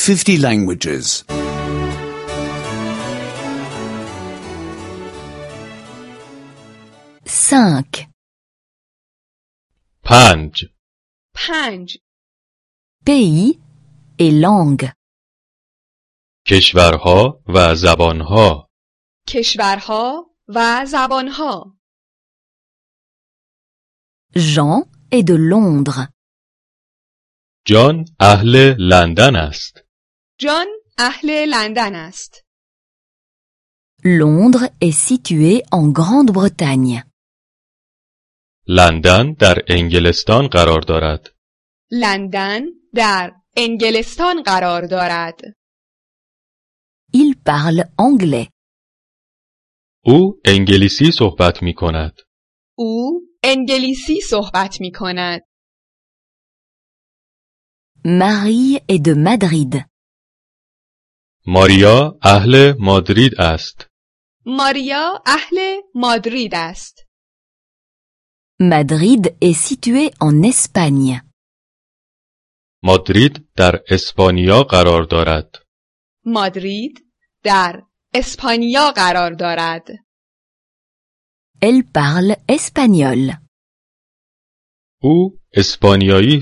50 languages. 5. 5. Pays et langues. کشورها و زبانها. Jean est de Londres. جان اهل لندن است. Londres est situé en Grande-Bretagne. لندن در انگلستان قرار دارد. Il parle anglais. او انگلیسی صحبت می کند. Marie est de Madrid. ماریا اهل مادرید است. Madrid est situé en Espagne. مادرید در اسپانیا قرار دارد. Elle parle espagnol. او اسپانیایی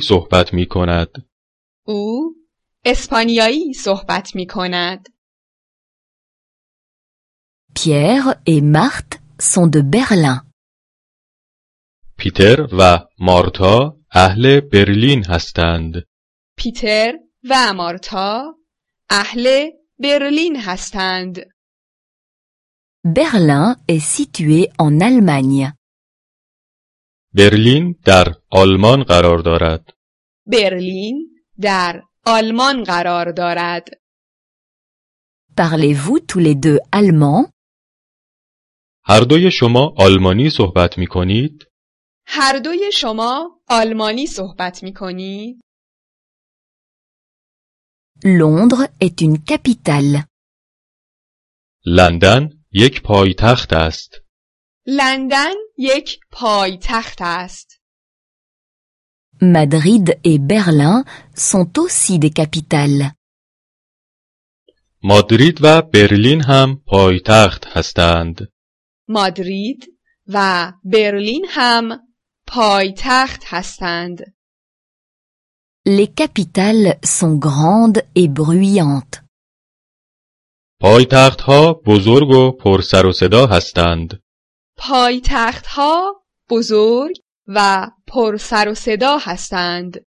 صحبت می کند. Pierre et Marthe sont de Berlin. پیتر و مارتا اهل برلین هستند. Berlin est situé en Allemagne. برلین در آلمان قرار دارد. Parlez-vous tous les deux allemand? هر دوی شما آلمانی صحبت می کنید؟ Londres est une capitale. لندن یک پایتخت است. Madrid et Berlin sont aussi des capitales. مادرید و برلین هم پایتخت هستند. Les capitales sont grandes et bruyantes. پایتخت‌ها بزرگ و پر سر و صدا هستند.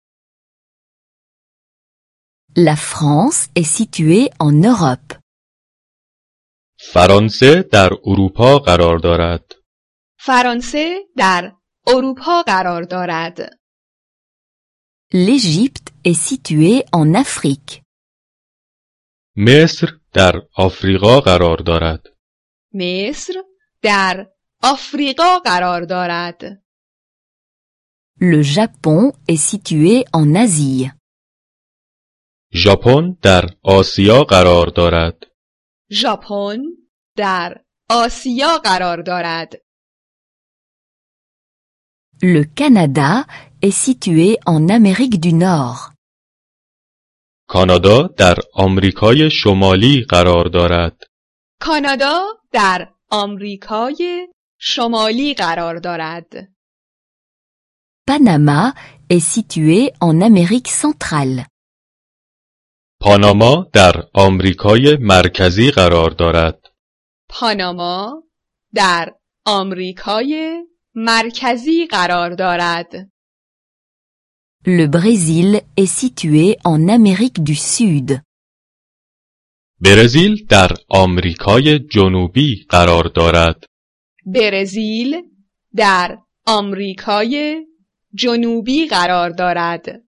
La France est située en Europe. فرانسه در اروپا قرار دارد. L'Égypte est située en Afrique. مصر در آفریقا قرار دارد. Le Japon est situé en Asie. ژاپن در آسیا قرار دارد. Le Canada est situé en Amérique du Nord. کانادا در آمریکای شمالی قرار دارد. Panama est situé en Amérique centrale. پاناما در آمریکای مرکزی قرار دارد. Le Brésil est situé en Amérique du Sud. برزیل در آمریکای جنوبی قرار دارد.